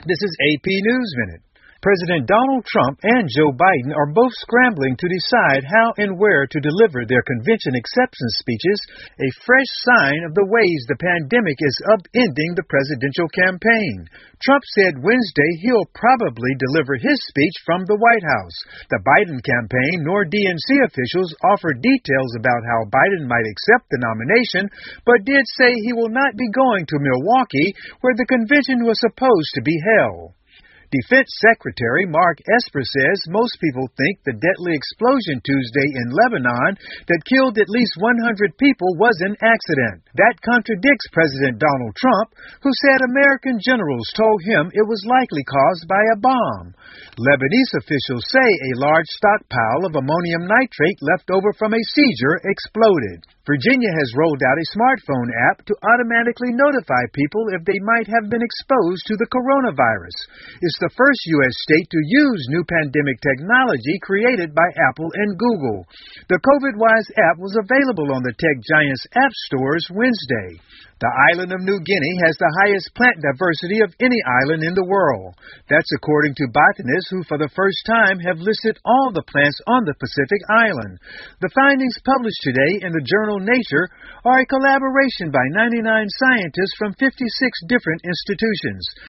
This is AP News Minute. President Donald Trump and Joe Biden are both scrambling to decide how and where to deliver their convention acceptance speeches, a fresh sign of the ways the pandemic is upending the presidential campaign. Trump said Wednesday he'll probably deliver his speech from the White House. The Biden campaign nor DNC officials offered details about how Biden might accept the nomination, but did say he will not be going to Milwaukee, where the convention was supposed to be held. Defense Secretary Mark Esper says most people think the deadly explosion Tuesday in Lebanon that killed at least 100 people was an accident. That contradicts President Donald Trump, who said American generals told him it was likely caused by a bomb. Lebanese officials say a large stockpile of ammonium nitrate left over from a seizure exploded. Virginia has rolled out a smartphone app to automatically notify people if they might have been exposed to the coronavirus. It's the first U.S. state to use new pandemic technology created by Apple and Google. The COVID-Wise app was available on the tech giant's app stores Wednesday. The island of New Guinea has the highest plant diversity of any island in the world. That's according to botanists who for the first time have listed all the plants on the Pacific island. The findings published today in the journal Nature are a collaboration by 99 scientists from 56 different institutions.